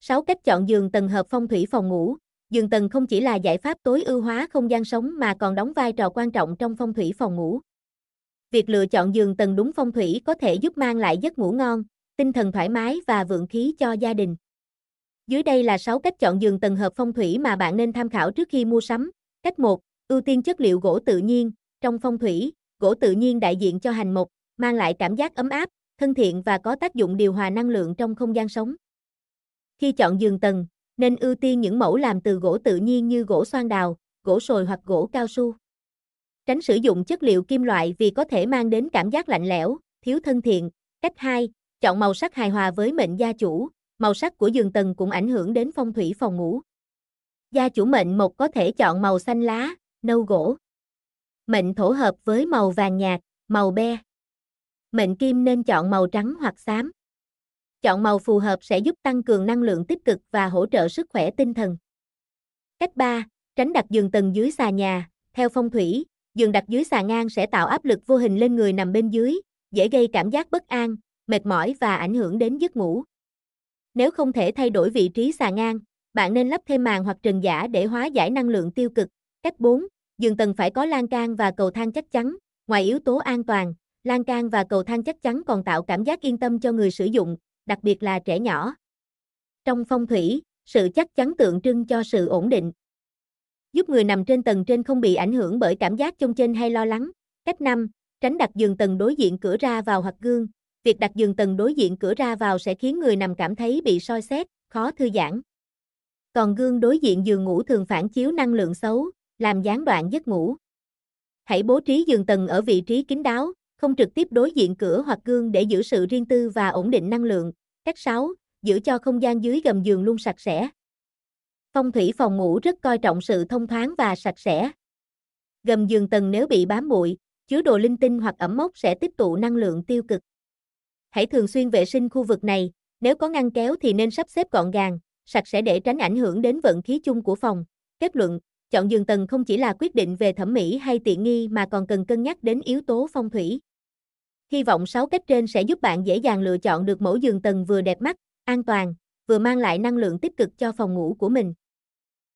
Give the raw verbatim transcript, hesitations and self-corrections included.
sáu cách chọn giường tầng hợp phong thủy phòng ngủ. Giường tầng không chỉ là giải pháp tối ưu hóa không gian sống mà còn đóng vai trò quan trọng trong phong thủy phòng ngủ. Việc lựa chọn giường tầng đúng phong thủy có thể giúp mang lại giấc ngủ ngon, tinh thần thoải mái và vượng khí cho gia đình. Dưới đây là sáu cách chọn giường tầng hợp phong thủy mà bạn nên tham khảo trước khi mua sắm. Cách một. Ưu tiên chất liệu gỗ tự nhiên. Trong phong thủy, gỗ tự nhiên đại diện cho hành mộc, mang lại cảm giác ấm áp, thân thiện và có tác dụng điều hòa năng lượng trong không gian sống. Khi chọn giường tầng, nên ưu tiên những mẫu làm từ gỗ tự nhiên như gỗ xoan đào, gỗ sồi hoặc gỗ cao su. Tránh sử dụng chất liệu kim loại vì có thể mang đến cảm giác lạnh lẽo, thiếu thân thiện. Cách hai. Chọn màu sắc hài hòa với mệnh gia chủ. Màu sắc của giường tầng cũng ảnh hưởng đến phong thủy phòng ngủ. Gia chủ mệnh mộc có thể chọn màu xanh lá, nâu gỗ. Mệnh thổ hợp với màu vàng nhạt, màu be. Mệnh kim nên chọn màu trắng hoặc xám. Chọn màu phù hợp sẽ giúp tăng cường năng lượng tích cực và hỗ trợ sức khỏe tinh thần. Cách ba. Tránh đặt giường tầng dưới xà nhà. Theo phong thủy, giường đặt dưới xà ngang sẽ tạo áp lực vô hình lên người nằm bên dưới, dễ gây cảm giác bất an, mệt mỏi và ảnh hưởng đến giấc ngủ. Nếu không thể thay đổi vị trí xà ngang, bạn nên lắp thêm màn hoặc trần giả để hóa giải năng lượng tiêu cực. Cách bốn. Giường tầng phải có lan can và cầu thang chắc chắn. Ngoài yếu tố an toàn, lan can và cầu thang chắc chắn còn tạo cảm giác yên tâm cho người sử dụng, đặc biệt là trẻ nhỏ. Trong phong thủy, sự chắc chắn tượng trưng cho sự ổn định, giúp người nằm trên tầng trên không bị ảnh hưởng bởi cảm giác chông chênh hay lo lắng. Cách năm. Tránh đặt giường tầng đối diện cửa ra vào hoặc gương. Việc đặt giường tầng đối diện cửa ra vào sẽ khiến người nằm cảm thấy bị soi xét, khó thư giãn. Còn gương đối diện giường ngủ thường phản chiếu năng lượng xấu, làm gián đoạn giấc ngủ. Hãy bố trí giường tầng ở vị trí kín đáo, không trực tiếp đối diện cửa hoặc gương để giữ sự riêng tư và ổn định năng lượng. Cách sáu. Giữ cho không gian dưới gầm giường luôn sạch sẽ. Phong thủy phòng ngủ rất coi trọng sự thông thoáng và sạch sẽ. Gầm giường tầng nếu bị bám bụi, chứa đồ linh tinh hoặc ẩm mốc sẽ tích tụ năng lượng tiêu cực. Hãy thường xuyên vệ sinh khu vực này, nếu có ngăn kéo thì nên sắp xếp gọn gàng, sạch sẽ để tránh ảnh hưởng đến vận khí chung của phòng. Kết luận, chọn giường tầng không chỉ là quyết định về thẩm mỹ hay tiện nghi mà còn cần cân nhắc đến yếu tố phong thủy. Hy vọng sáu cách trên sẽ giúp bạn dễ dàng lựa chọn được mẫu giường tầng vừa đẹp mắt, an toàn, vừa mang lại năng lượng tích cực cho phòng ngủ của mình.